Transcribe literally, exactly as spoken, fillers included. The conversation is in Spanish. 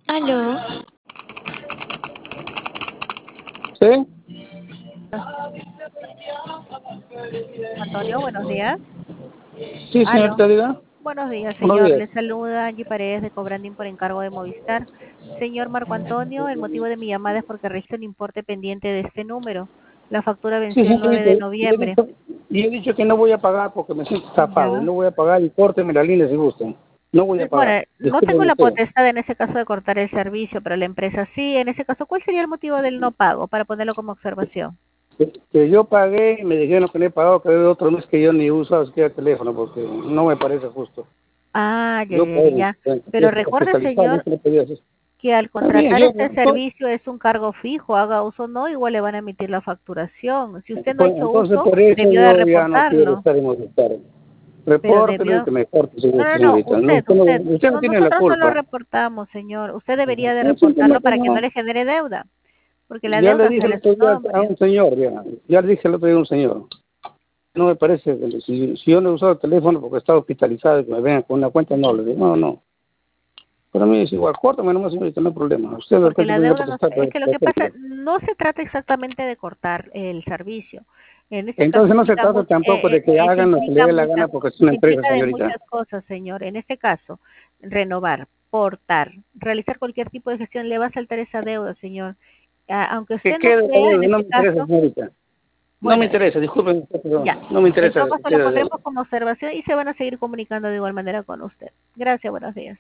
Aló, ¿Sí? Antonio, buenos días. Sí, Aló. señorita, diga. Buenos días, Buenos señor. días. Le saluda Angie Paredes de Cobranding por encargo de Movistar. Señor Marco Antonio, el motivo de mi llamada es porque registra un importe pendiente de este número. La factura Sí, venció el nueve señorita. de Y he noviembre. dicho, y he dicho que no voy a pagar porque me siento estafado. Y Ya. no voy a pagar y córteme la línea si gustan. No voy a pagar. Bueno, no tengo Discúlpenme la usted. potestad en ese caso de cortar el servicio, pero la empresa sí. En ese caso, ¿cuál sería el motivo del no pago? Para ponerlo como observación. Que, que yo pagué y me dijeron que no he pagado, que hay otro mes que yo ni uso siquiera el teléfono porque no me parece justo. Ah, ya, Yo ya, ya, pagué. ya. eh, Pero es recuerde, hospitalizado, no señor, se le podía hacer. que al Está bien, contratar yo, este yo- servicio es un cargo fijo, haga uso o no, igual le van a emitir la facturación. Si usted no ha pues, hecho entonces uso, por eso debió de yo ya no quiero reportarlo, estar en Movistar. pero Repórtelo y debió... que me corte, No, no, no, señorita. No, usted, usted no, usted, usted no no, tiene la nosotros no lo culpa. reportamos, señor. Usted debería de No, reportarlo simplemente para que no no. le genere deuda, porque la Ya le deuda dije el sale a su otro día a nombre. un señor, ya, ya le dije el otro día a un señor. No me parece, que si, si yo no he usado el teléfono porque estaba hospitalizado y que me vengan con una cuenta, no, le digo, no, no. Pero a mí es igual, córtame nomás, señorita, no hay problema. Usted de Porque repente la tiene la deuda no potestad se- es para que lo para que pasa, hacerlo. no se trata exactamente de cortar el servicio. En este caso Entonces no se implica trata mucho, tampoco eh, de eh, que es que hagan lo que le implica dé la muchas, gana porque es una empresa, implica de señorita. muchas cosas, señor. En este caso, renovar, portar, realizar cualquier tipo de gestión, le va a saltar esa deuda, señor. Ah, aunque Que usted no quede la crea en deuda, no este me interesa, caso, señorita. No me bueno, interesa, disculpen, pero ya. no me En interesa todo que caso lo quede deuda. pondremos como observación y se van a seguir comunicando de igual manera con usted. Gracias, buenos días.